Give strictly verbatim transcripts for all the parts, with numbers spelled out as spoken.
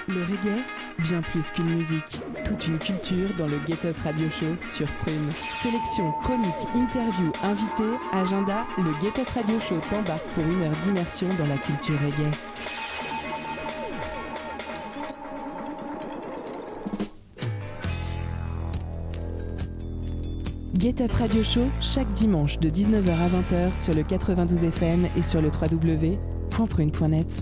Le reggae, bien plus qu'une musique, toute une culture dans le Get Up Radio Show sur Prune. Sélection, chronique, interview, invité, agenda, le Get Up Radio Show t'embarque pour une heure d'immersion dans la culture reggae. Get Up Radio Show, chaque dimanche de dix-neuf heures à vingt heures sur le quatre-vingt-douze F M et sur le w w w point prune point net.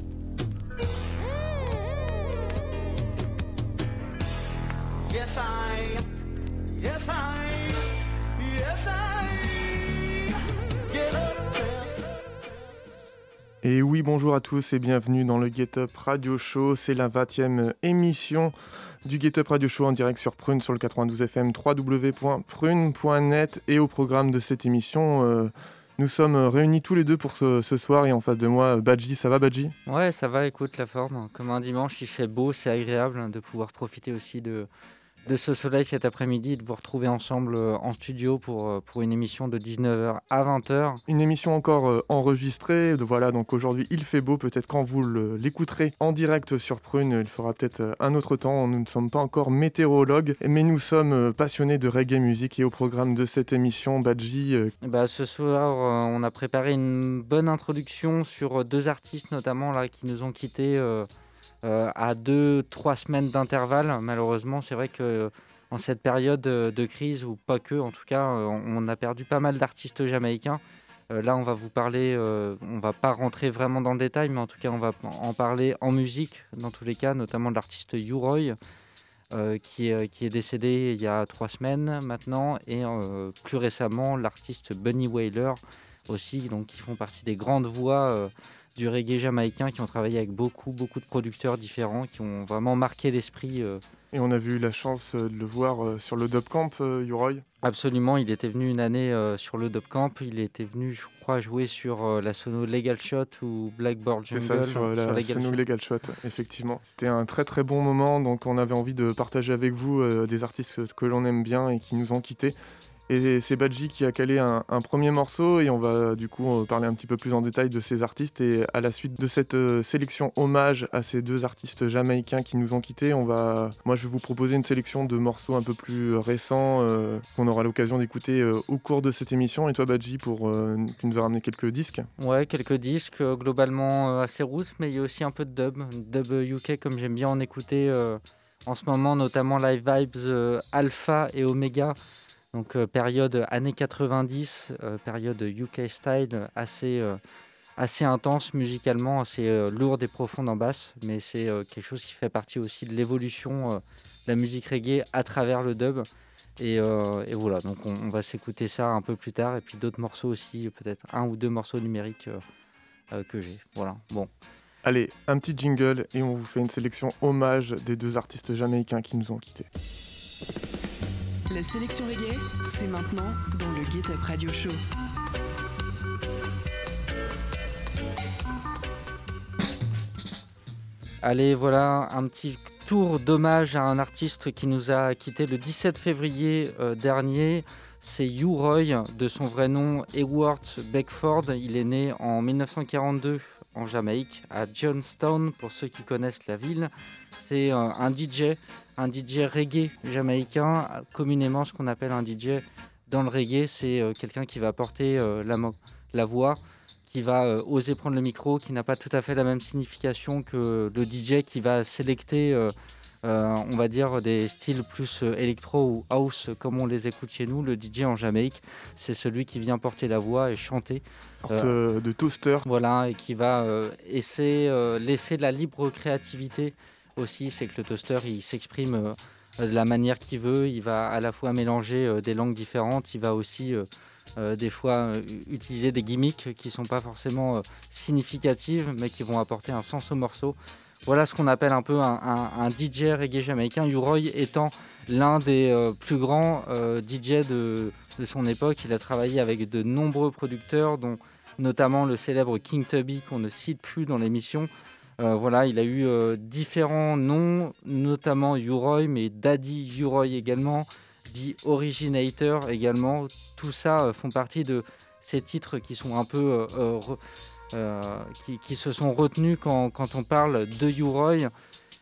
Et oui, bonjour à tous et bienvenue dans le Get Up Radio Show. C'est la vingtième émission du Get Up Radio Show en direct sur Prune, sur le quatre-vingt-douze F M, w w w point prune point net. Et au programme de cette émission, euh, nous sommes réunis tous les deux pour ce, ce soir. Et en face de moi, Badji. Ça va, Badji ? Ouais, ça va, écoute, la forme. Comme un dimanche, il fait beau, c'est agréable de pouvoir profiter aussi de... de ce soleil cet après-midi et de vous retrouver ensemble en studio pour, pour une émission de dix-neuf heures à vingt heures. Une émission encore euh, enregistrée, voilà, donc aujourd'hui il fait beau, peut-être quand vous le, l'écouterez en direct sur Prune, il fera peut-être un autre temps, nous ne sommes pas encore météorologues, mais nous sommes passionnés de reggae music et au programme de cette émission, Badji... Euh... Bah, ce soir, euh, on a préparé une bonne introduction sur deux artistes notamment là, qui nous ont quittés euh, Euh, à deux, trois semaines d'intervalle. Malheureusement, c'est vrai que euh, en cette période de, de crise, ou pas que, en tout cas, euh, on a perdu pas mal d'artistes jamaïcains. Euh, là, on va vous parler, euh, on va pas rentrer vraiment dans le détail, mais en tout cas, on va en parler en musique, dans tous les cas, notamment de l'artiste U-Roy, euh, qui, est, qui est décédé il y a trois semaines maintenant, et euh, plus récemment, l'artiste Bunny Wailer aussi, donc qui font partie des grandes voix euh, du reggae jamaïcain, qui ont travaillé avec beaucoup, beaucoup de producteurs différents, qui ont vraiment marqué l'esprit. Euh... Et on a eu la chance de le voir euh, sur le Dub Camp, euh, U-Roy. Absolument, il était venu une année euh, sur le Dub Camp, il était venu, je crois, jouer sur euh, la sono Legal Shot ou Blackboard Jungle. C'est ça, sur la sur Legal sono Shot. Legal Shot, effectivement. C'était un très très bon moment, donc on avait envie de partager avec vous euh, des artistes que l'on aime bien et qui nous ont quittés. Et c'est Badji qui a calé un, un premier morceau et on va du coup parler un petit peu plus en détail de ces artistes. Et à la suite de cette euh, sélection hommage à ces deux artistes jamaïcains qui nous ont quittés, on va, moi je vais vous proposer une sélection de morceaux un peu plus récents euh, qu'on aura l'occasion d'écouter euh, au cours de cette émission. Et toi Badji, pour, euh, tu nous as ramené quelques disques ? Ouais, quelques disques euh, globalement euh, assez rousses, mais il y a aussi un peu de dub, dub U K comme j'aime bien en écouter euh, en ce moment, notamment Live Vibes euh, Alpha et Omega. Donc euh, période années quatre-vingt-dix, euh, période U K style assez, euh, assez intense musicalement, assez euh, lourde et profonde en basse, mais c'est euh, quelque chose qui fait partie aussi de l'évolution euh, de la musique reggae à travers le dub. Et, euh, et voilà, donc on, on va s'écouter ça un peu plus tard, et puis d'autres morceaux aussi, peut-être un ou deux morceaux numériques euh, euh, que j'ai. Voilà, bon. Allez, un petit jingle et on vous fait une sélection hommage des deux artistes jamaïcains qui nous ont quittés. La sélection reggae, c'est maintenant dans le Get Up Radio Show. Allez, voilà un petit tour d'hommage à un artiste qui nous a quitté le dix-sept février euh, dernier. C'est U-Roy, de son vrai nom Eworth Beckford. Il est né en dix-neuf cent quarante-deux en Jamaïque, à Johnstown, pour ceux qui connaissent la ville. C'est euh, un D J, un D J reggae jamaïcain, communément ce qu'on appelle un D J dans le reggae. C'est euh, quelqu'un qui va porter euh, la, mo- la voix, qui va euh, oser prendre le micro, qui n'a pas tout à fait la même signification que le D J qui va sélecter, euh, euh, on va dire, des styles plus euh, électro ou house comme on les écoute chez nous. Le D J en Jamaïque, c'est celui qui vient porter la voix et chanter. Une sorte euh, de toaster. Voilà, et qui va euh, essayer, euh, laisser de la libre créativité aussi. C'est que le toaster, il s'exprime euh, de la manière qu'il veut. Il va à la fois mélanger euh, des langues différentes. Il va aussi, euh, euh, des fois, euh, utiliser des gimmicks qui ne sont pas forcément euh, significatives, mais qui vont apporter un sens au morceau. Voilà ce qu'on appelle un peu un, un, un D J reggae jamaïcain. U-Roy étant l'un des euh, plus grands euh, D J de, de son époque. Il a travaillé avec de nombreux producteurs, dont notamment le célèbre King Tubby, qu'on ne cite plus dans l'émission. Euh, voilà, il a eu euh, différents noms, notamment U-Roy, mais Daddy U-Roy également, The Originator également. Tout ça euh, font partie de ces titres qui sont un peu euh, euh, euh, qui, qui se sont retenus quand, quand on parle de U-Roy.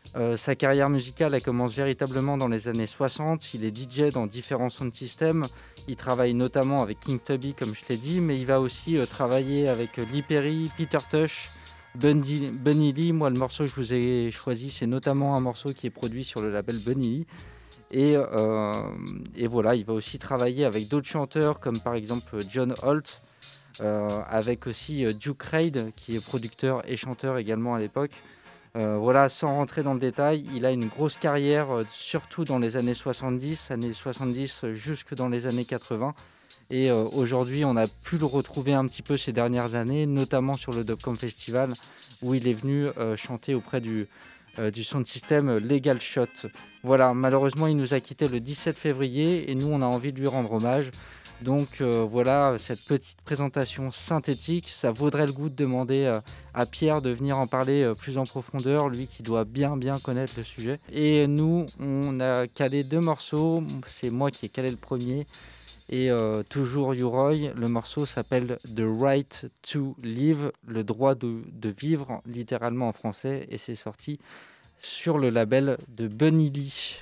Euh, sa carrière musicale elle commence véritablement dans les années soixante. Il est D J dans différents sound systems. Il travaille notamment avec King Tubby, comme je l'ai dit, mais il va aussi euh, travailler avec Lee Perry, Peter Tosh, Bundy, Bunny Lee. Moi, le morceau que je vous ai choisi, c'est notamment un morceau qui est produit sur le label Bunny Lee. Et, euh, et voilà, il va aussi travailler avec d'autres chanteurs, comme par exemple John Holt, euh, avec aussi Duke Reid, qui est producteur et chanteur également à l'époque. Euh, voilà, sans rentrer dans le détail, il a une grosse carrière, euh, surtout dans les années soixante-dix, années soixante-dix euh, jusque dans les années quatre-vingts. Et euh, aujourd'hui, on a pu le retrouver un petit peu ces dernières années, notamment sur le Dubcom Festival, où il est venu euh, chanter auprès du, euh, du sound system Legal Shot. Voilà, malheureusement, il nous a quittés le dix-sept février et nous, on a envie de lui rendre hommage. Donc euh, voilà, cette petite présentation synthétique, ça vaudrait le coup de demander euh, à Pierre de venir en parler euh, plus en profondeur, lui qui doit bien bien connaître le sujet. Et nous, on a calé deux morceaux, c'est moi qui ai calé le premier, et euh, toujours U-Roy, le morceau s'appelle The Right to Live, le droit de, de vivre, littéralement en français, et c'est sorti sur le label de Bunny Lee.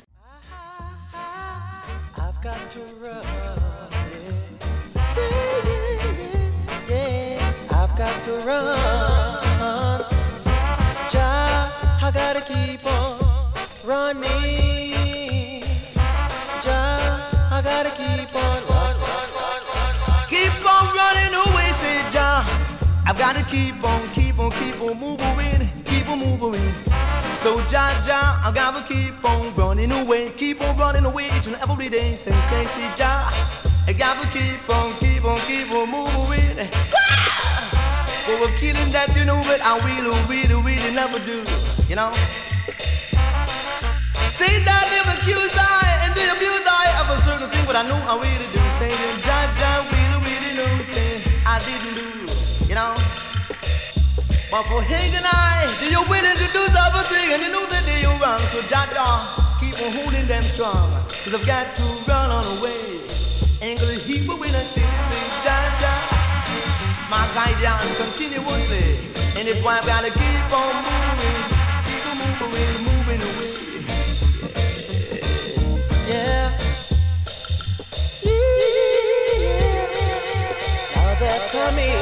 I've got to run. I've got to run, Jah, I gotta keep on running, Jah, I gotta keep on run, run, run, run, run. Keep on running away, say Jah, I've gotta keep on, keep on, keep on moving, keep on moving. So Jah, Jah, I gotta keep on running away, keep on running away each and every day. Say, say, say Jah, I gotta keep on, keep on, keep on moving. For a killing that you know what I really, really, really never do, you know. Say that if accuse I and the abuse I of a certain thing, but I know I really do. Say that Jah, Jah, really, really know, say I didn't do, you know. But for Hank and I, you're willing to do something and you know that they're wrong. So Jah, Jah, keep on holding them strong, cause I've got to run on away. Ain't gonna heap when I say, say Jah, Jah. My guidance continuously, and it's why I gotta keep on moving, keep on moving, moving away. Yeah, yeah. Now they're coming.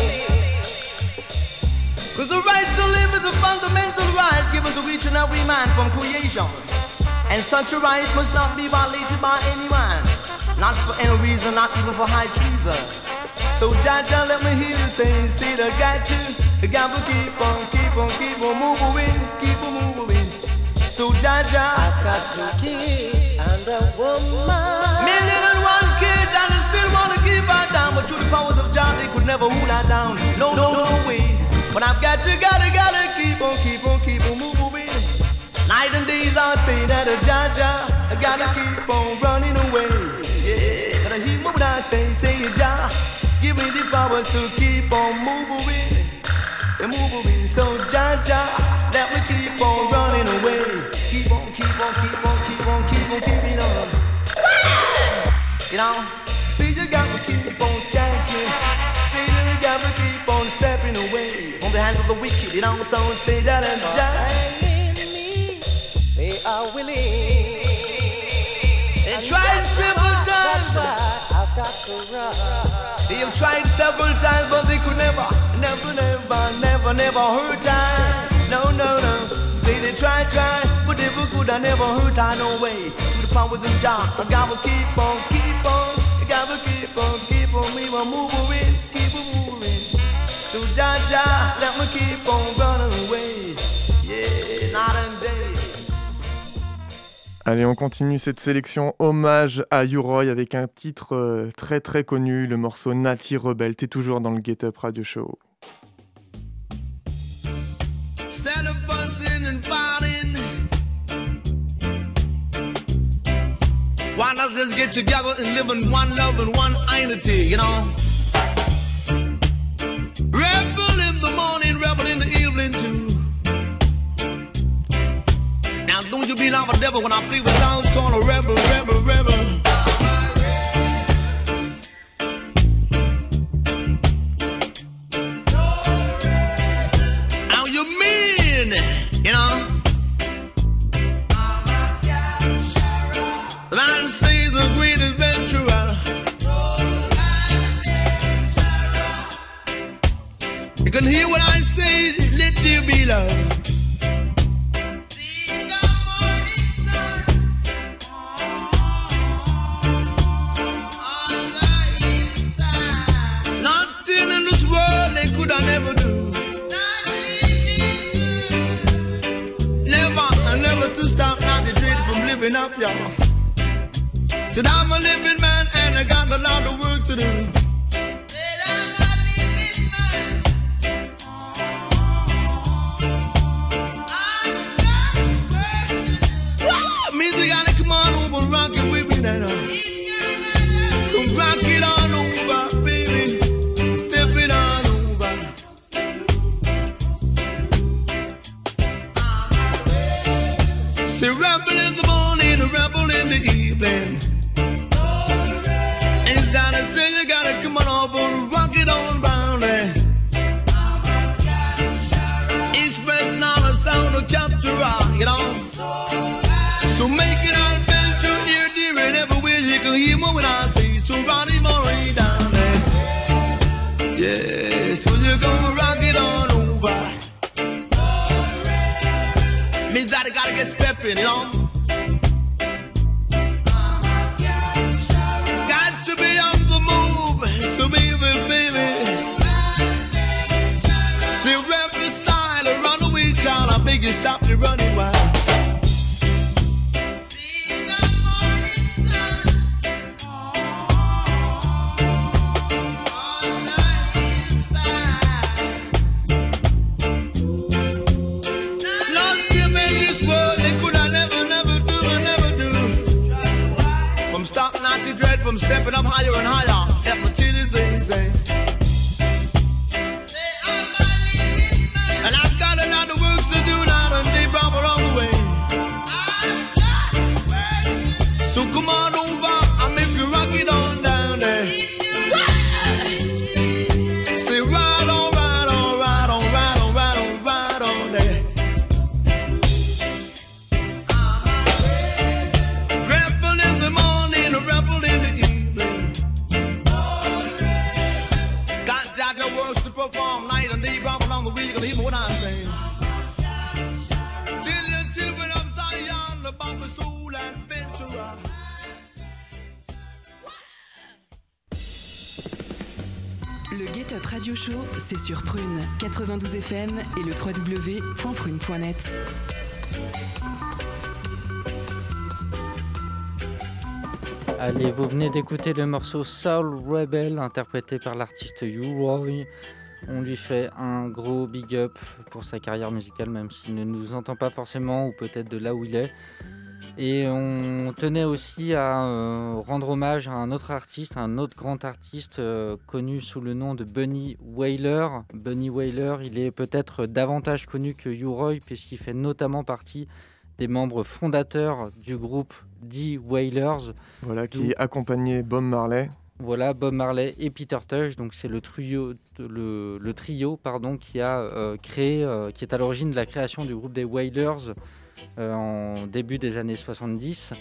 Cause the right to live is a fundamental right given to each and every man from creation, and such a right must not be violated by anyone, not for any reason, not even for high treason. So Jah, Jah, let me hear you say, say that I got to, I got to keep on, keep on, keep on moving, keep on moving. So Jah, Jah, I've got two kids and a woman. Million and one kids and I still want to keep her down, but through the powers of Jah, they could never hold her down. No, no, no way. But I've got to, gotta, gotta keep on, keep on, keep on moving. Night and days I say that a Jah, Jah, I gotta keep on running away. Yeah, gotta hear what I say, say Jah. Give me the power to keep on moving, and moving. So Jah, Jah, let me keep on running away. Keep on, keep on, keep on, keep on, keep on, keeping on. You know, see you got to keep on chanting. See you got to keep on stepping away from the hands of the wicked. You know, so say that and Jah. They are willing. They tried several times. That's why I've got to run. They have tried several times, but they could never, never, never, never, never hurt I. No, no, no. Say they tried, tried, but never could I never hurt I. No way. To the powers of Jah, I gotta keep on, keep on. I gotta keep on, keep on. We will move moving, keep on moving. So Jah, Jah, let me keep on running away. Yeah, night and day. Allez, on continue cette sélection hommage à U-Roy avec un titre euh, très très connu, le morceau Natty Rebelle. T'es toujours dans le Get Up Radio Show. Instead of fussing and fighting, why not just get together and live in one love and one unity, you know? Rebel in the morning, rebel in the evening too. Don't you be like a devil when I play with sounds called a rebel, rebel, rebel. Now you mean, you know, love. Nothing in this world they could I never do. Never, never to stop, not to dread from living up, y'all. Said I'm a living man and I got a lot of work to do. Music gotta come on over, rock it with me now. Come rock it on over, baby. Step it on over. Say rebel in the morning, a rebel in the evening. And gotta say you gotta come on over, rock it on round there. Express not a sound of capture, you know. So make it an adventure here, dear, and everywhere you can hear me when I say, so run him already down there. Yeah, so you're gonna rock it on over. Means that I gotta get stepping, you know. Got to be on the move, so baby, baby. See, every style, a runaway child, I beg you stop the running wild. From stepping up higher and higher, step my titties and say, and I've got a lot of work to do now, and they brought along the way. So come on over, I'll make you rock it on down there. Say right on, right on, right on, right on, right on, right on there. Rebel in the morning, a rebel in the perform night and day, bump along the week, and hear what I'm saying. Till the children of Zion, the bumper soul adventurer. Le Get Up Radio Show, c'est sur Prune, quatre-vingt-douze F M et le w w w point prune point net. Allez, vous venez d'écouter le morceau Soul Rebel, interprété par l'artiste U-Roy. On lui fait un gros big up pour sa carrière musicale, même s'il ne nous entend pas forcément, ou peut-être de là où il est. Et on tenait aussi à euh, rendre hommage à un autre artiste, un autre grand artiste euh, connu sous le nom de Bunny Wailer. Bunny Wailer, il est peut-être davantage connu que U-Roy, puisqu'il fait notamment partie des membres fondateurs du groupe The Wailers. Voilà, qui D'où... accompagnait Bob Marley. Voilà, Bob Marley et Peter Tosh, donc c'est le trio, le, le trio pardon, qui a euh, créé, euh, qui est à l'origine de la création du groupe des Wailers euh, en début des années soixante-dix.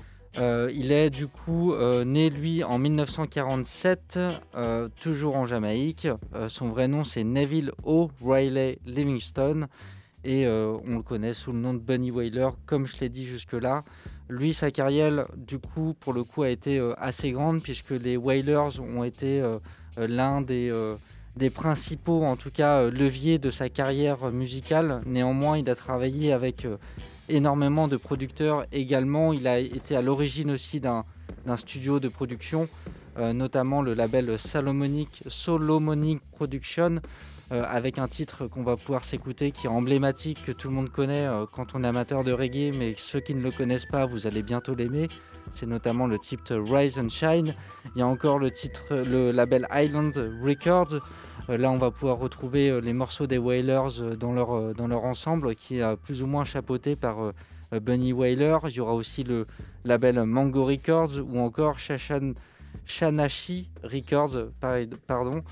Euh, il est du coup euh, né lui en dix-neuf cent quarante-sept, euh, toujours en Jamaïque. Euh, son vrai nom c'est Neville O'Reilly Livingston et euh, on le connaît sous le nom de Bunny Wailer, comme je l'ai dit jusque-là. Lui, sa carrière, du coup, pour le coup, a été euh, assez grande puisque les Wailers ont été euh, euh, l'un des, euh, des principaux, en tout cas, euh, leviers de sa carrière musicale. Néanmoins, il a travaillé avec euh, énormément de producteurs également. Il a été à l'origine aussi d'un, d'un studio de production, euh, notamment le label Solomonic, Solomonic Production, euh, avec un titre qu'on va pouvoir s'écouter qui est emblématique, que tout le monde connaît euh, quand on est amateur de reggae, mais ceux qui ne le connaissent pas, vous allez bientôt l'aimer. C'est notamment le titre Rise and Shine. Il y a encore le titre, le label Island Records. Euh, là, on va pouvoir retrouver euh, les morceaux des Wailers euh, dans, leur, euh, dans leur ensemble, qui est euh, plus ou moins chapeauté par euh, Bunny Wailer. Il y aura aussi le label Mango Records ou encore Shashan, Shanashi Records. Pardon.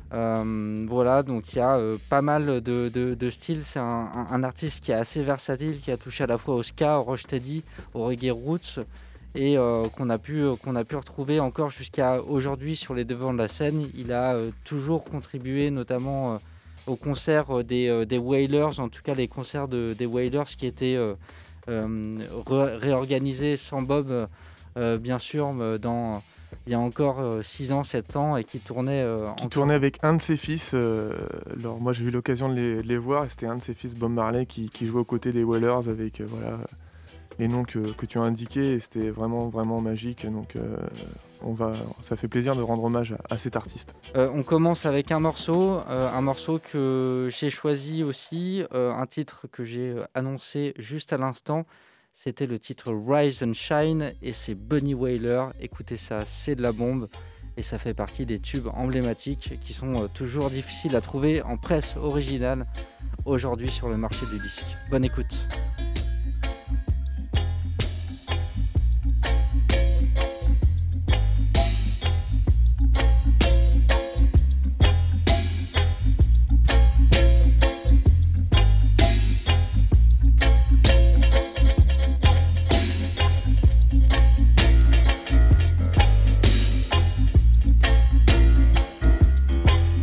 Euh, voilà, donc il y a euh, pas mal de, de, de styles. C'est un, un, un artiste qui est assez versatile, qui a touché à la fois au ska, au rocksteady, au reggae roots, et euh, qu'on a pu, euh, qu'on a pu retrouver encore jusqu'à aujourd'hui sur les devants de la scène. Il a euh, toujours contribué notamment euh, au concert des, euh, des Wailers, en tout cas les concerts de, des Wailers qui étaient euh, euh, ré- réorganisés sans Bob, euh, bien sûr, dans, il y a encore six ans, sept ans, et qui tournaient... Euh, Qui en tournait avec un de ses fils. Euh, alors moi j'ai eu l'occasion de les, de les voir, et c'était un de ses fils, Bob Marley, qui, qui jouait aux côtés des Wailers avec euh, voilà, les noms que, que tu as indiqués, et c'était vraiment, vraiment magique. Donc euh, on va, ça fait plaisir de rendre hommage à, à cet artiste. Euh, on commence avec un morceau, euh, un morceau que j'ai choisi aussi, euh, un titre que j'ai annoncé juste à l'instant. C'était le titre Rise and Shine et c'est Bunny Wailer. Écoutez ça, c'est de la bombe et ça fait partie des tubes emblématiques qui sont euh, toujours difficiles à trouver en presse originale aujourd'hui sur le marché du disque. Bonne écoute.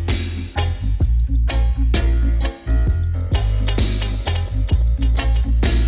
Thank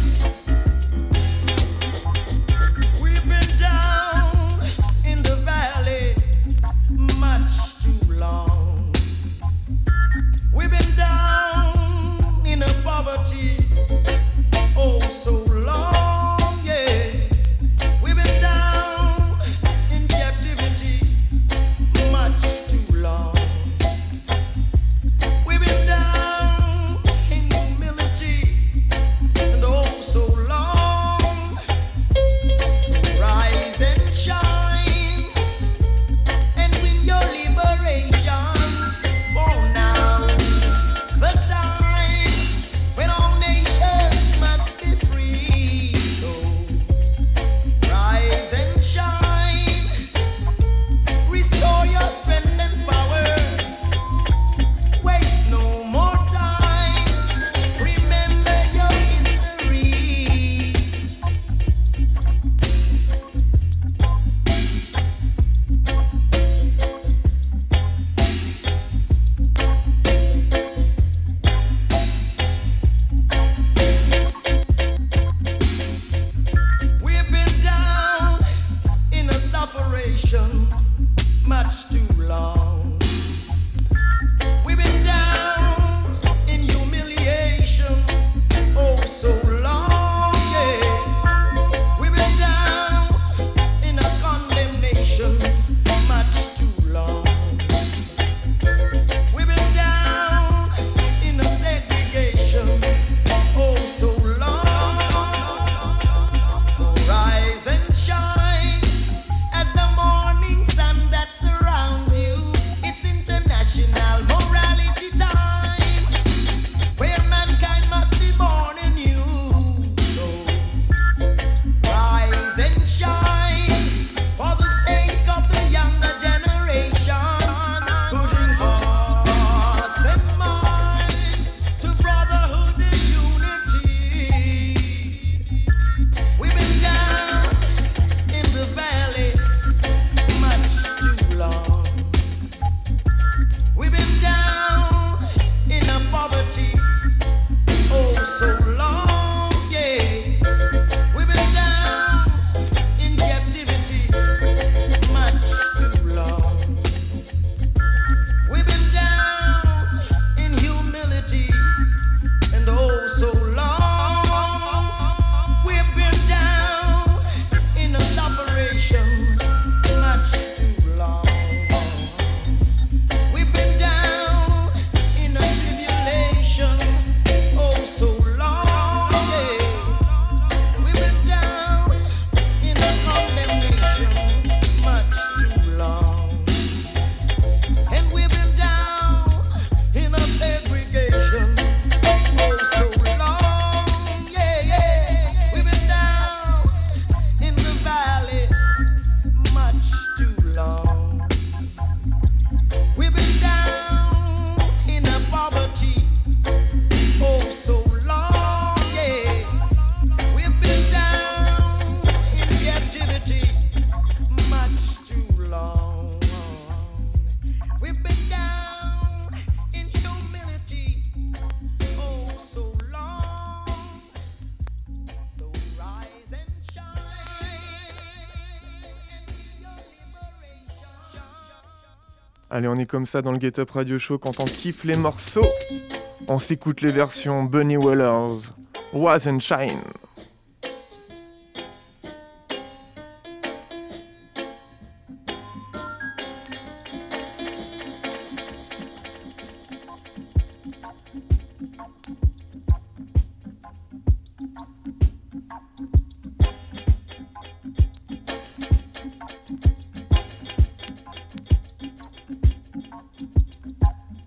Allez, on est comme ça dans le Get Up Radio Show quand on kiffe les morceaux. On s'écoute les versions Bunny Wellers, Was and Shine.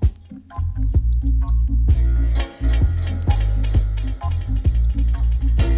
Thank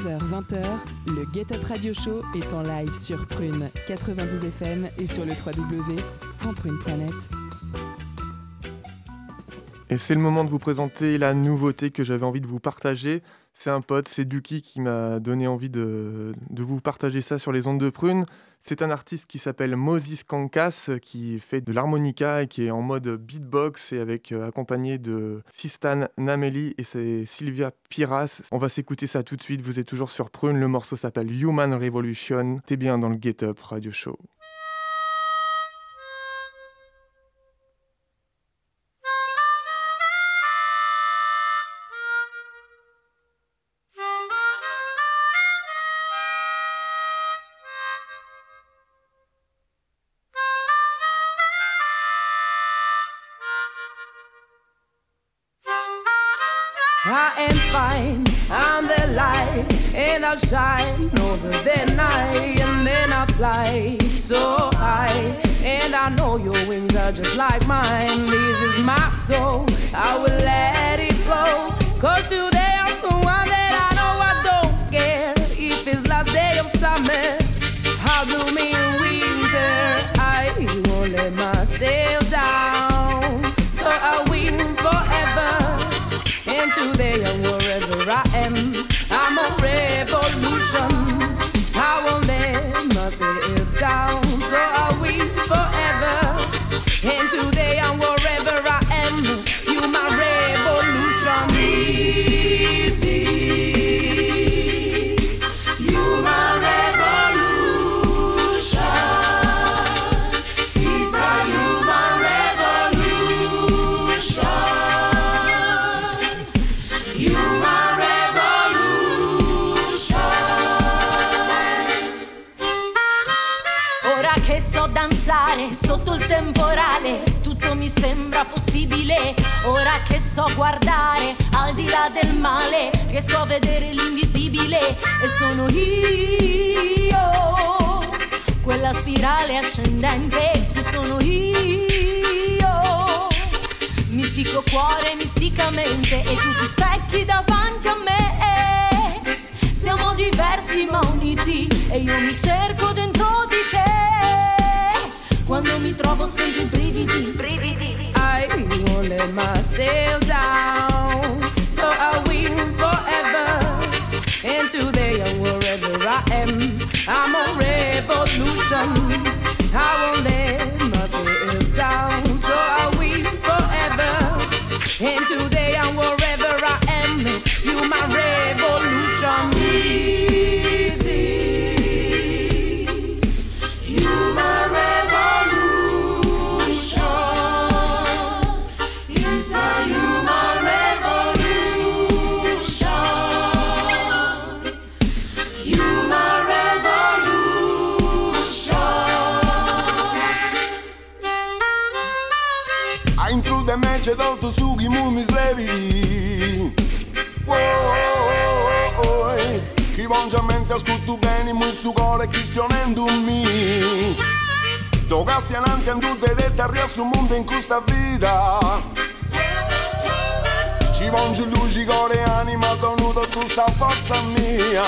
dix-neuf heures vingt, le Get Up Radio Show est en live sur Prune quatre-vingt-douze F M et sur le w w w point prune point net. Et c'est le moment de vous présenter la nouveauté que j'avais envie de vous partager. C'est un pote, c'est Duki qui m'a donné envie de, de vous partager ça sur les ondes de Prune. C'est un artiste qui s'appelle Moses Kankas, qui fait de l'harmonica et qui est en mode beatbox et avec euh, accompagné de Sistan Nameli et c'est Sylvia Piras. On va s'écouter ça tout de suite, vous êtes toujours sur Prune, le morceau s'appelle Human Revolution. T'es bien dans le Get Up Radio Show. I am fine, I'm the light, and I'll shine over the night, and then I'll fly so high, and I know your wings are just like mine. This is my soul, I will let it flow, cause today I'm so one that I know I don't care if it's last day of summer, how blooming in winter. I won't let myself down, so I'll win forever. And today and wherever I am, I'm a revolution. I won't let myself down, so I'll win forever. And today and wherever I am, you my revolution. This is you my revolution. It's a you my revolution. So danzare sotto il temporale, tutto mi sembra possibile. Ora che so guardare al di là del male, riesco a vedere l'invisibile e sono io, quella spirale ascendente. Se sono io, mistico cuore misticamente, e tutti specchi davanti a me. Siamo diversi ma uniti, e io mi cerco dentro di te. Quando mi trovo sento i brividi, brividi. I won't let myself down, so I'll win forever. And today and wherever I am, I'm a revolution. I won't let myself down, so I'll win forever. And today and wherever I am, you my revolution. This is you my revolution. It's a human revolution. Human revolution. A intrude mece d'auto su chi mu mi slevi. Oh, oh, oh, oh. Chi vongiamente ascolto bene mu su cuore cristianendo mi. Do castianante in tutte le terre su mondo in questa vita. Ci vongi luci, cuore, anima, donuto tu sta forza mia.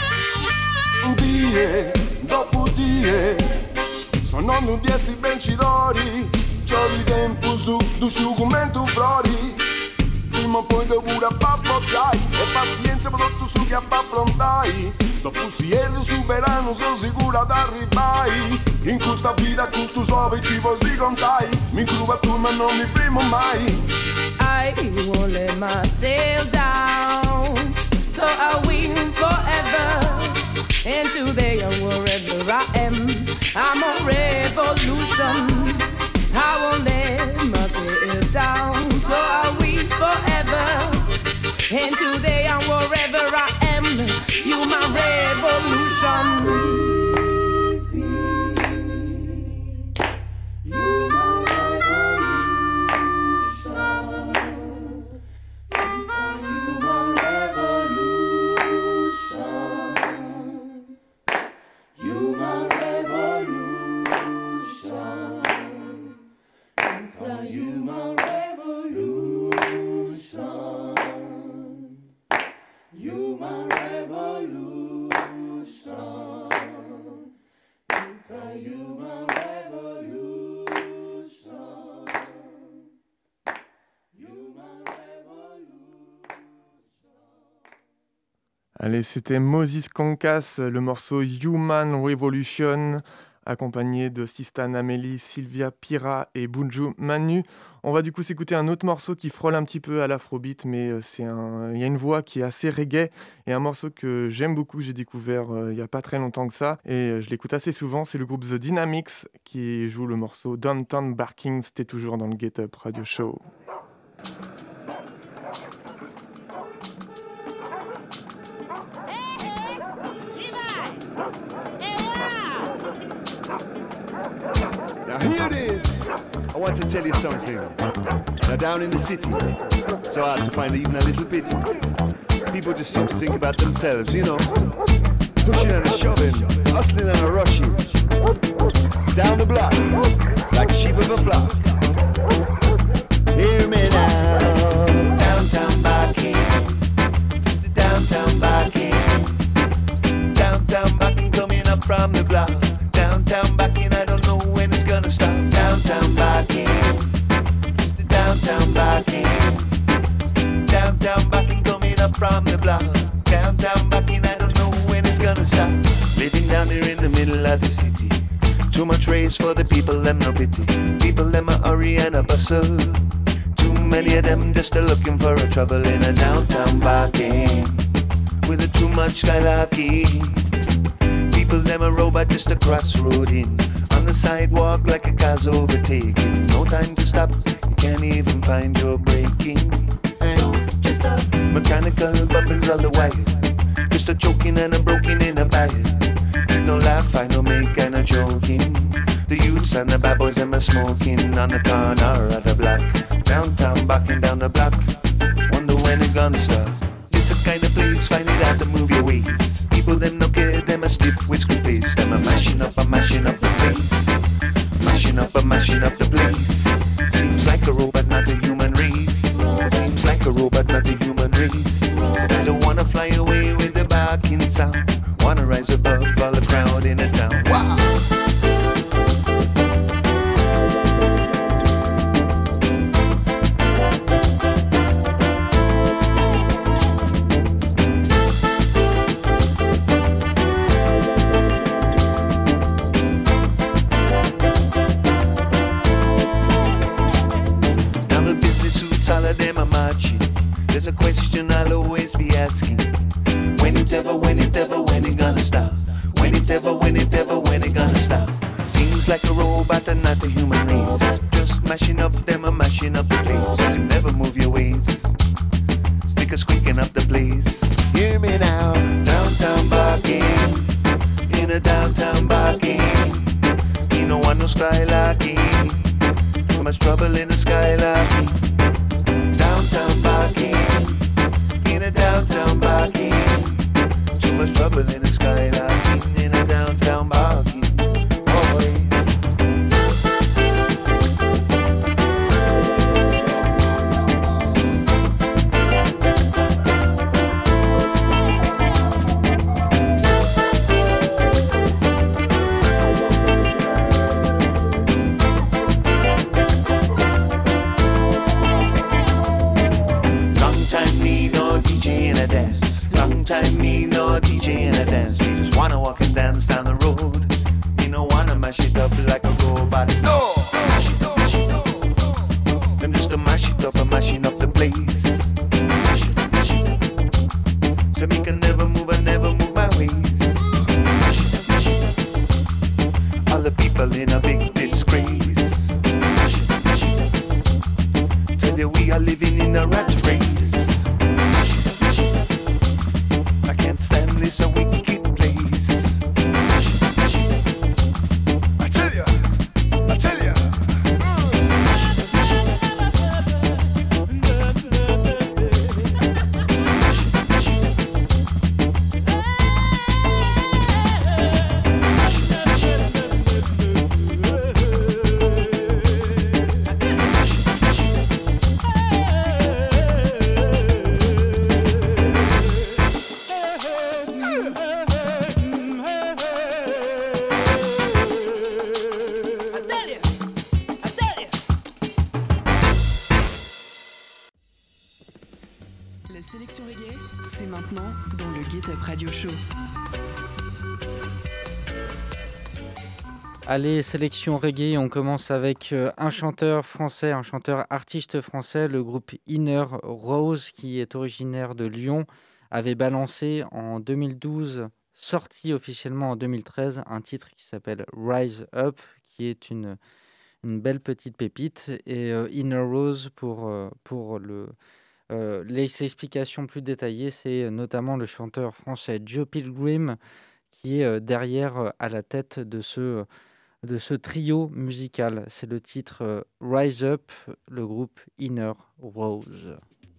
Die, dopo die, sono non di essi bencitori. C'ho di tempo su, du sciugumento fuori. Prima o poi dopo pure a paspocciai, e pazienza per tutto su che affrontai. Dopo si erro superano, sono sicura d'arribai. In questa vita, questo sove ci posi contai. Mi cruva tu ma non mi primo mai. I won't let myself down, so I'll win forever. And today and wherever I am, I'm a revolution. I won't let myself down, so I'll win forever. And today and wherever I am, you my revolution. Human revolution. Allez, c'était Moses Konkas, le morceau Human Revolution, accompagné de Sistan Amélie, Sylvia Pira et Bunju Manu. On va du coup s'écouter un autre morceau qui frôle un petit peu à l'afrobeat, mais c'est un... il y a une voix qui est assez reggae et un morceau que j'aime beaucoup, j'ai découvert euh, il n'y a pas très longtemps que ça et je l'écoute assez souvent, c'est le groupe The Dynamics qui joue le morceau Downtown Barking. C'était toujours dans le Get Up Radio Show. Now hear this, I want to tell you something. Now down in the city, so hard to find even a little pity. People just seem to think about themselves, you know. Pushing and a shoving, hustling and a rushing. Down the block, like a sheep of a flock. Hear me now, downtown Barking, downtown Barking, downtown Barking coming up from the block. Downtown Barking, I don't know when it's gonna stop. Downtown Barking, it's the downtown Barking. Downtown Barking coming up from the block. Downtown Barking, I don't know when it's gonna stop. Living down here in the middle of the city. Too much race for the people, them no pity. People, them a hurry and a bustle. Too many of them just a looking for a trouble in a downtown Barking. With a too much skylarking. People, them a robot just a crossroading. On the sidewalk like a car's overtaking. No time to stop, you can't even find your braking. And just a mechanical bumpings all the while. Just a choking and a broken in a bag. No laugh, I no make and a joking. The youths and the bad boys them a smoking on the corner of the block. Downtown Barking down the block. Wonder when it gonna stop. It's a kind of place, find it out to move your ways. People them no care, them a stiff with screw face. Them a mashing up, a mashing up the place. Mashing up, a mashing up the place. Seems like a robot, not a human race. Seems like a robot, not a human race. I don't wanna fly away with the barking sound. Wanna rise above all the crowd in the town. Wow! Now the business suits, all of them are marching. There's a question I'll always be asking. When it ever, when it ever, when it gonna stop? When it ever, when it ever, when it gonna stop? Seems like a robot and not a human race. Just mashing up them and mashing up the place. You can never move your ways. Stick a squeaking up the place. Hear me now, downtown Barking. In a downtown Barking. You don't want no skylarking. Too much trouble in the skylarking. Downtown Barking. In a downtown Barking. Too much trouble in the skylarking. In a downtown Barking. Oh, boy. Long time me no D J in a dance. Long time me no D J in a dance. We just wanna walk and dance down the road. Me no wanna mash it up like a robot. No! Mash it up, mash it up. Them just to mash it up and mashing up the place. Mash it up, mash it up. So me can never move and never move my ways. Mash it up, mash it up. All the people in a big disgrace. Mash it up, mash it up. Tell you we are living in a rat race. Mash it up, mash it up. I can't stand this a wicked place. Mash it up, mash it up. I tell ya, I tell ya. Mash it up, mash it up. Mash it up, mash it up. Mash it up, mash it up. Mash it up, mash it up. Sélection Reggae, c'est maintenant dans le Get Up Radio Show. Allez, sélection reggae, on commence avec un chanteur français, un chanteur artiste français, le groupe Inner Rose, qui est originaire de Lyon, avait balancé en deux mille douze, sorti officiellement en deux mille treize, un titre qui s'appelle Rise Up, qui est une, une belle petite pépite. Et euh, Inner Rose, pour, euh, pour le, euh, les explications plus détaillées, c'est notamment le chanteur français Joe Pilgrim, qui est euh, derrière, euh, à la tête de ce... de ce trio musical. C'est le titre euh, Rise Up, le groupe Inner Rose.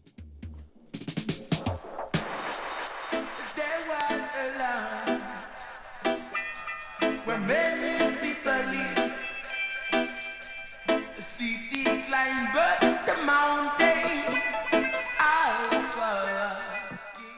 There was a land where many people live. The city climbed but the mountains as far as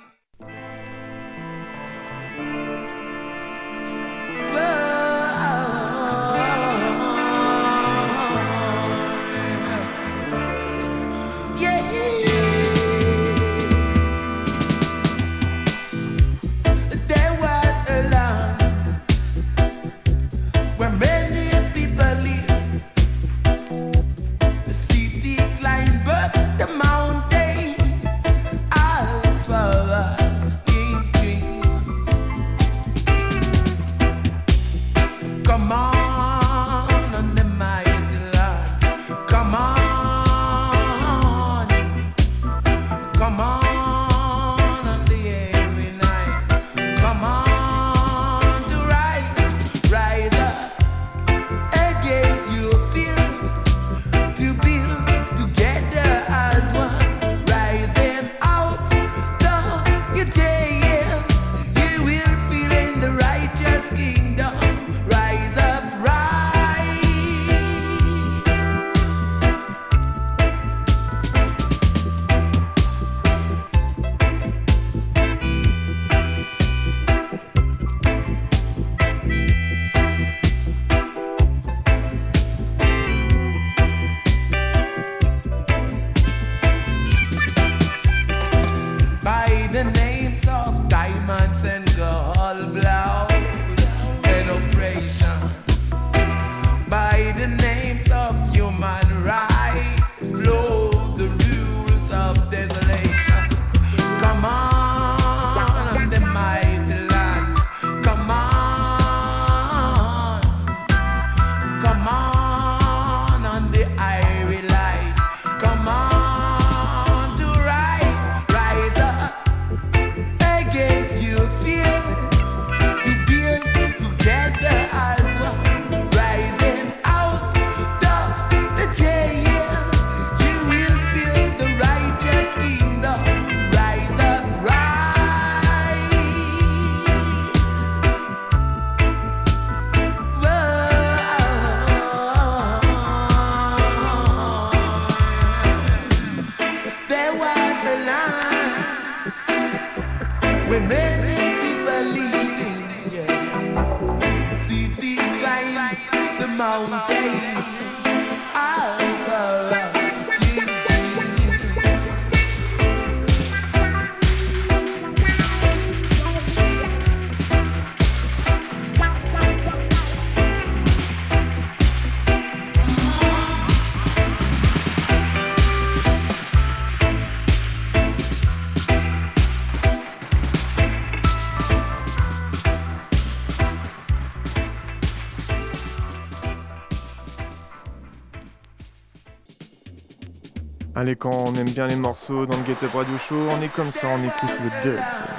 Allez, quand on aime bien les morceaux dans le Get Up Radio Show, on est comme ça, on écoute le dub.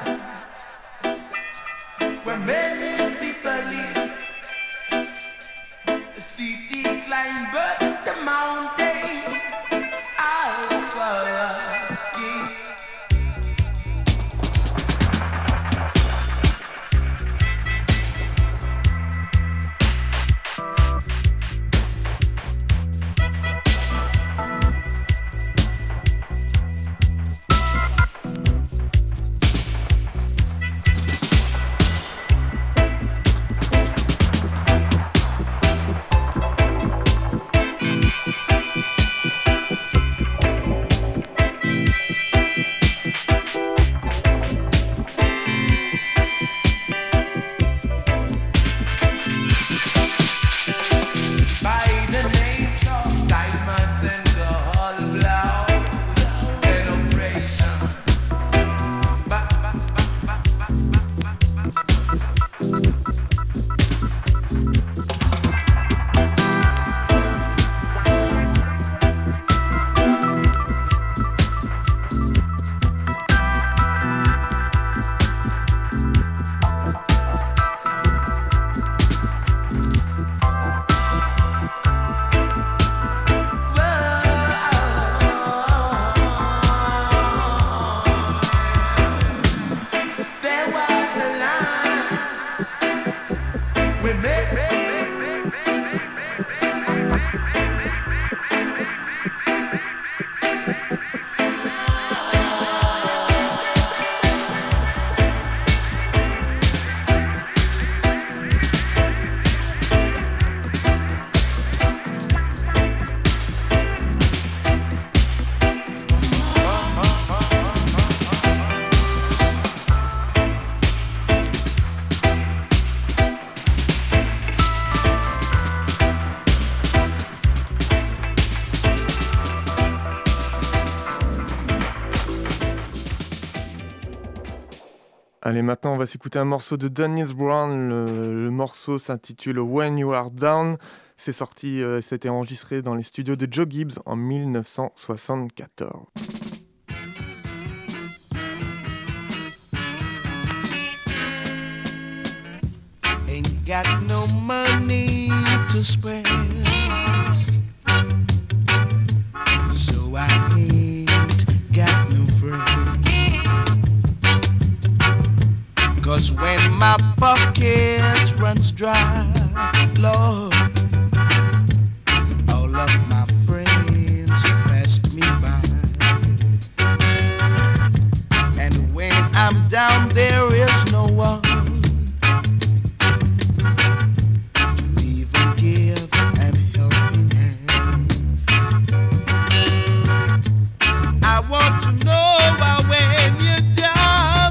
Where many people live, the city climb but the mountains as far as king. Allez, maintenant on va s'écouter un morceau de Dennis Brown. Le, le morceau s'intitule When You Are Down. C'est sorti, euh, c'était enregistré dans les studios de Joe Gibbs en dix-neuf cent soixante-quatorze. Ain't got no money to spend, so I ain't got no friend. 'Cause when my pocket runs dry, Lord, all of my friends passed me by. And when I'm down, there is no one to even give an helping hand. I want to know why when you're down,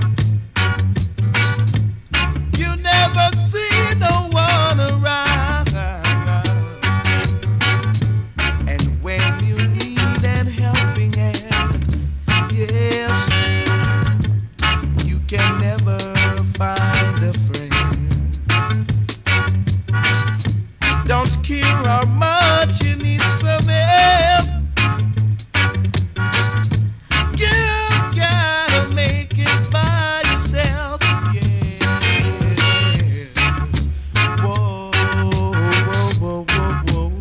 you never see no one around. And when you need an helping hand, yes, you can never find a friend. Don't care how much you need some help, you gotta make it by yourself. Yeah. Whoa, whoa, whoa, whoa, whoa.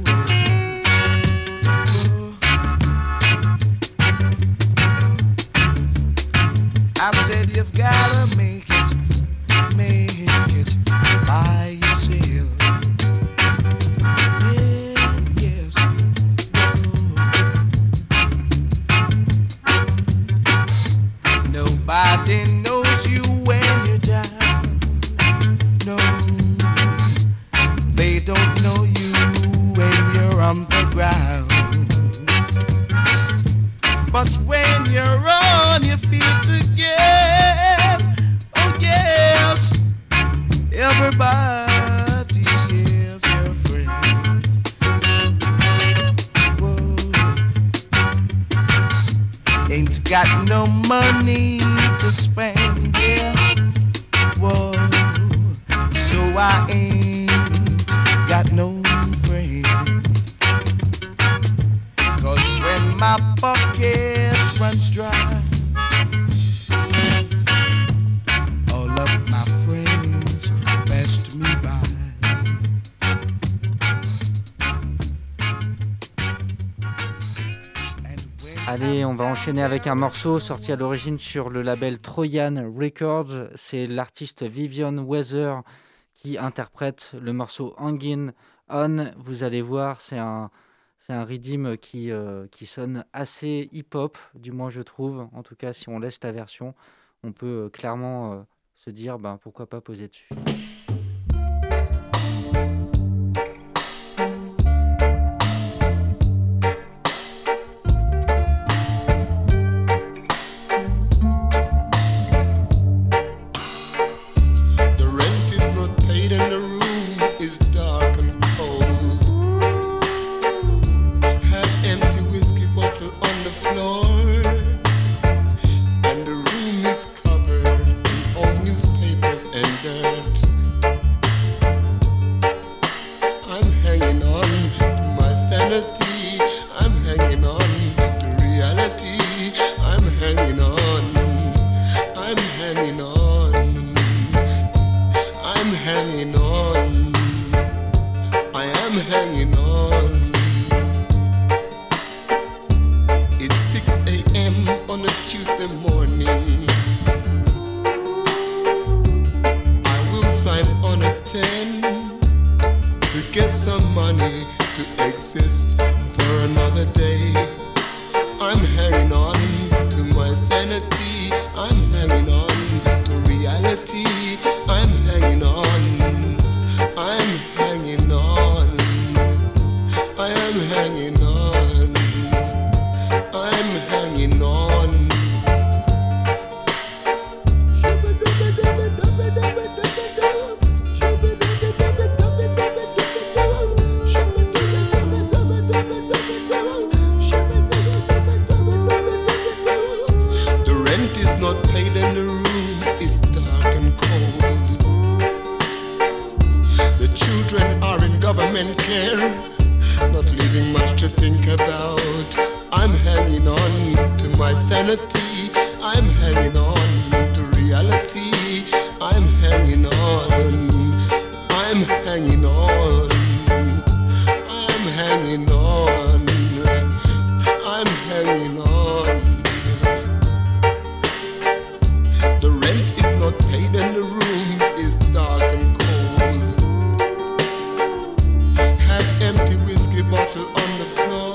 I said you've gotta make it, make it by yourself. Yeah, yes. Whoa. Nobody knows you when you're down. No, they don't know you when you're on the ground. But when you're on your feet again, oh yes, everybody is your friend. Whoa. Ain't got no money to spend, yeah. Whoa, so I ain't got no friend. 'Cause when my pocket runs dry, all of my friends passed me by. And when Allez, on va enchaîner avec un morceau sorti à l'origine sur le label Trojan Records. C'est l'artiste Vivian Weather qui interprète le morceau Hangin' On. Vous allez voir, c'est un, c'est un rythme qui, euh, qui sonne assez hip-hop, du moins je trouve. En tout cas, si on laisse la version, on peut euh, clairement euh, se dire ben, pourquoi pas poser dessus. The rent is not paid and the room is dark and cold. Half empty whiskey bottle on the floor, and the room is covered in old newspapers and dirt. I'm hanging on to my sanity. I'm hanging on to reality. I'm hanging on. I'm hanging on. I'm hanging on. I am hanging on. It's six a.m. on a Tuesday morning. I will sign on at ten to get some money to exist for another day. I'm hanging on to my sanity. I'm hanging on to reality. I'm hanging on. I'm hanging on. I am hanging on. I'm hanging on. think about. I'm hanging on to my sanity. I'm hanging on to reality. I'm hanging on. I'm hanging on. I'm hanging on. I'm hanging on. The rent is not paid and the room is dark and cold. Half-empty whiskey bottle on the floor,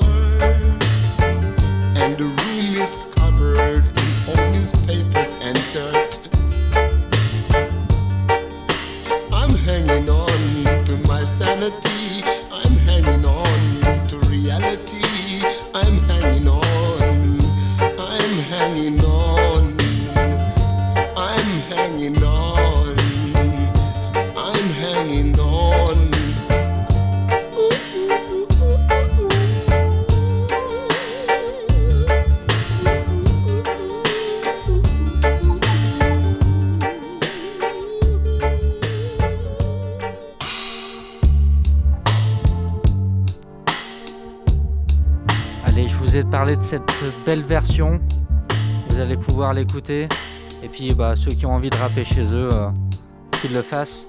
and the room is covered in old newspapers and dirt. I'm hanging on to my sanity. I'm hanging on to reality. I'm hanging on. I'm hanging on. I'm hanging on. I'm hanging on. Allez, je vous ai parlé de cette belle version. Vous allez pouvoir l'écouter. Et puis bah, ceux qui ont envie de rapper chez eux, euh, qu'ils le fassent.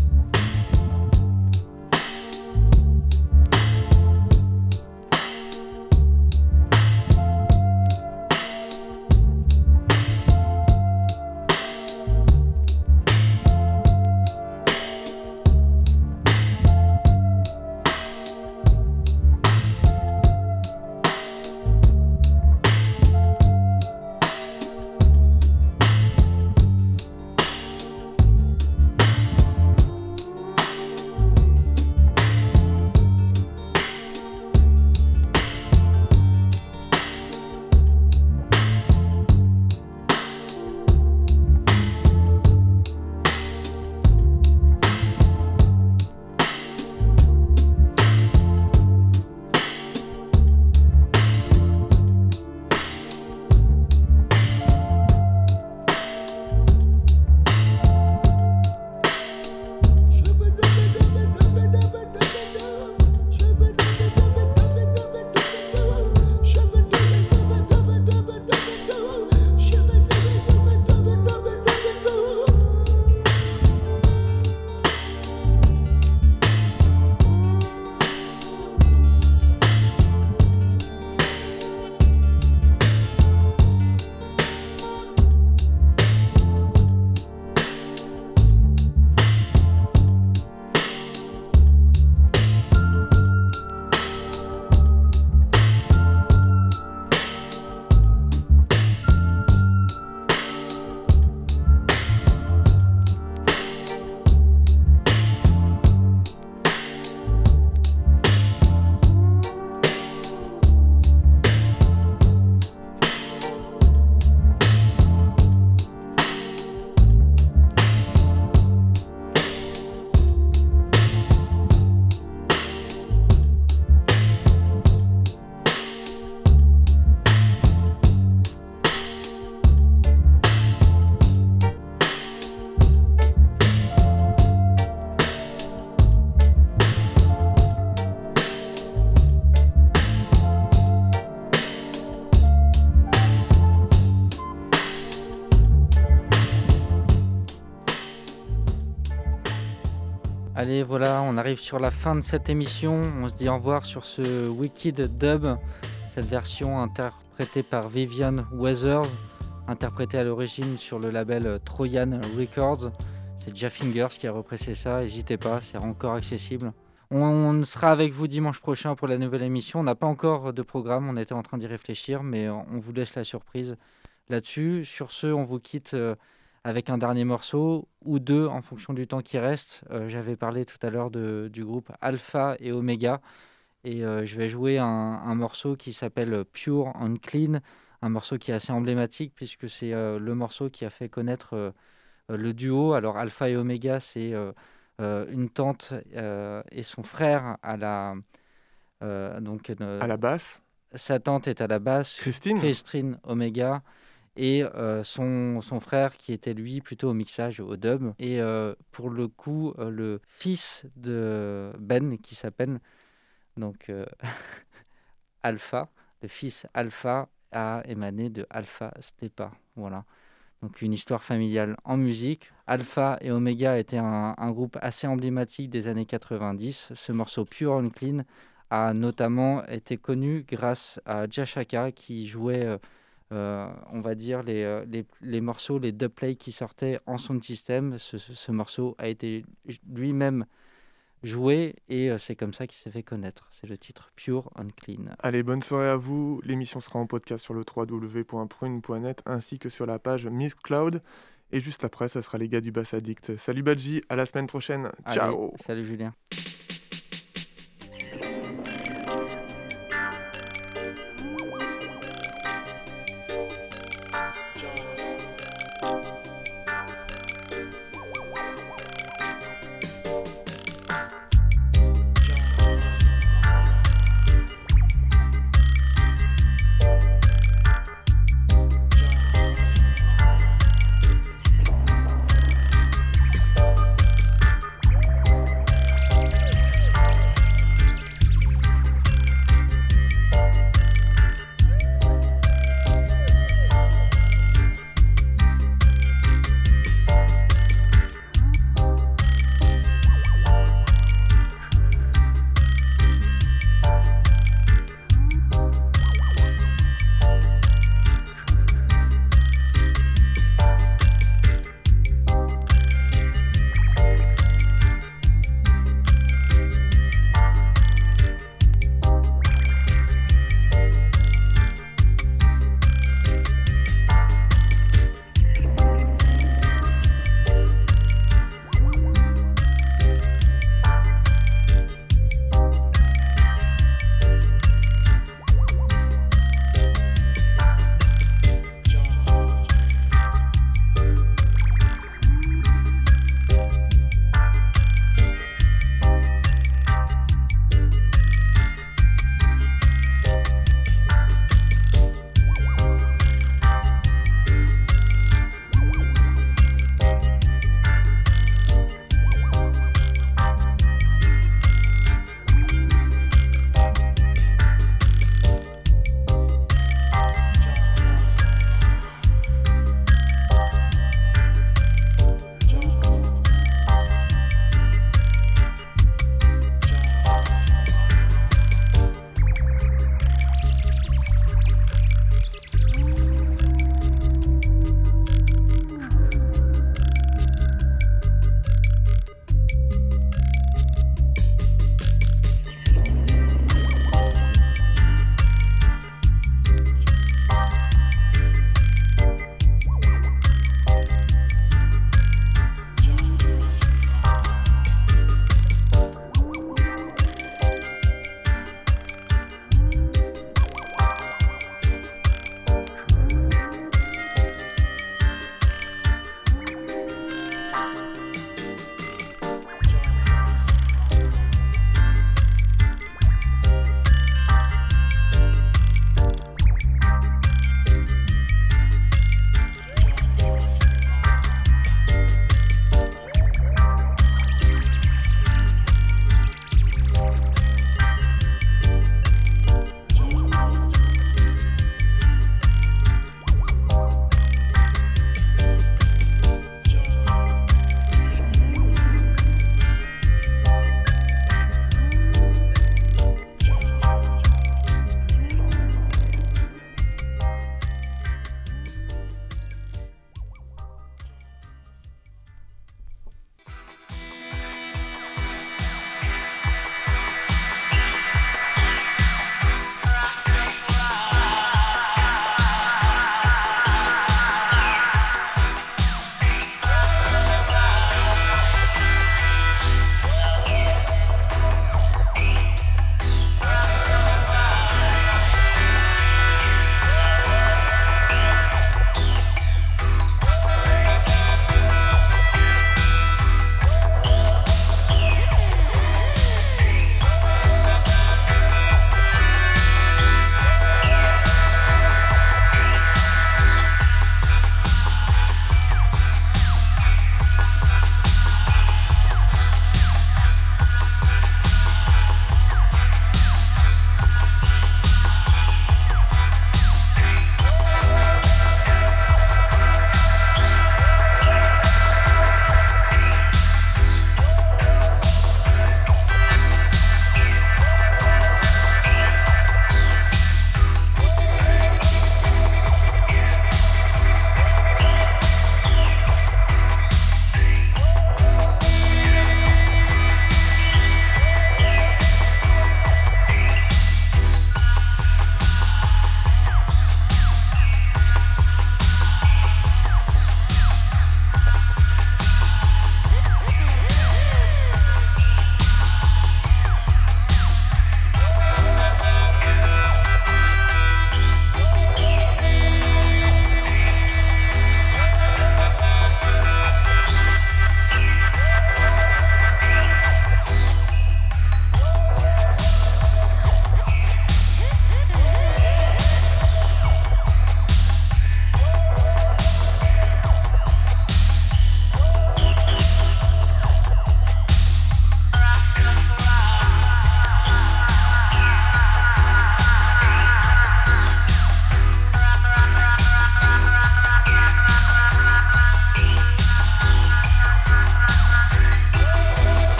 Allez, voilà, on arrive sur la fin de cette émission. On se dit au revoir sur ce Wicked Dub, cette version interprétée par Vivian Weathers, interprétée à l'origine sur le label Trojan Records. C'est Jeff Fingers qui a repressé ça, n'hésitez pas, c'est encore accessible. On sera avec vous dimanche prochain pour la nouvelle émission. On n'a pas encore de programme, on était en train d'y réfléchir, mais on vous laisse la surprise là-dessus. Sur ce, on vous quitte avec un dernier morceau, ou deux en fonction du temps qui reste. Euh, j'avais parlé tout à l'heure de, du groupe Alpha et Omega, et euh, je vais jouer un, un morceau qui s'appelle Pure and Clean, un morceau qui est assez emblématique puisque c'est euh, le morceau qui a fait connaître euh, le duo. Alors Alpha et Omega, c'est euh, euh, une tante euh, et son frère à la euh, donc euh, à la basse. Sa tante est à la basse, Christine, Christine Omega, et euh, son, son frère qui était lui plutôt au mixage, au dub. Et euh, pour le coup, euh, le fils de Ben qui s'appelle donc euh, Alpha, le fils Alpha a émané de Alpha Stepa. Voilà. Donc une histoire familiale en musique. Alpha et Omega étaient un, un groupe assez emblématique des années quatre-vingt-dix. Ce morceau Pure and Clean a notamment été connu grâce à Jashaka qui jouait, euh, euh, on va dire, les, les, les morceaux, les dubplays qui sortaient en sound system. Ce, ce, ce morceau a été lui-même joué et euh, c'est comme ça qu'il s'est fait connaître. C'est le titre Pure and Clean. Allez, bonne soirée à vous. L'émission sera en podcast sur le w w w point prune point net ainsi que sur la page Miss Cloud. Et juste après, ça sera les gars du Bass Addict. Salut Badji, à la semaine prochaine. Allez, Ciao. salut Julien.